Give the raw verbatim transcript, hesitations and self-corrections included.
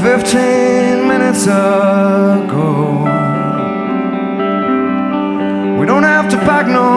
fifteen minutes ago. We don't have to pack no